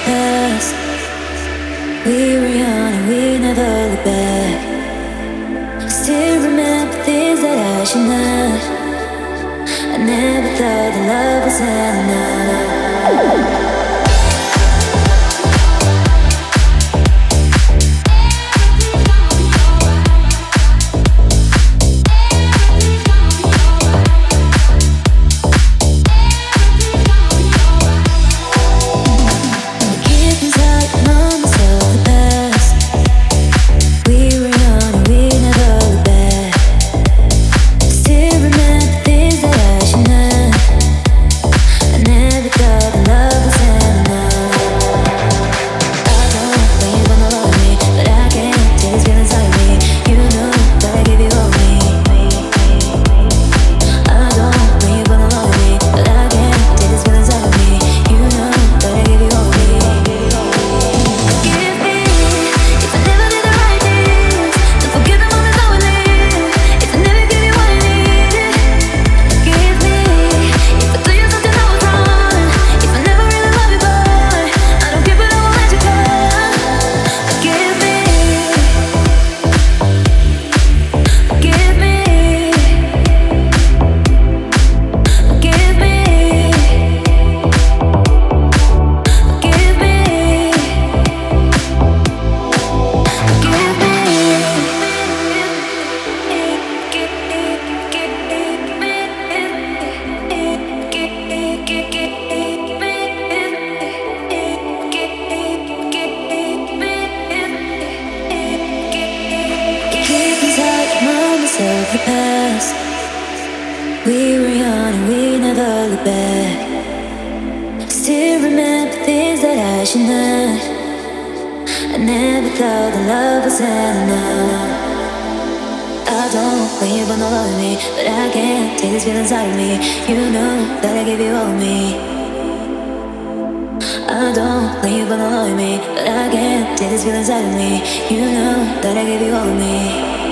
past. We were young and we never looked back. Still remember things that I should not. I never thought that love was enough. Of the past, we were young and we never looked back. Still remember things that I should not. I never thought that love was enough. I don't when you wanna love me, but I can't take these feelings out of me. You know that I give you all of me. I don't when you wanna love me, but I can't take these feelings out of me. You know that I give you all of me.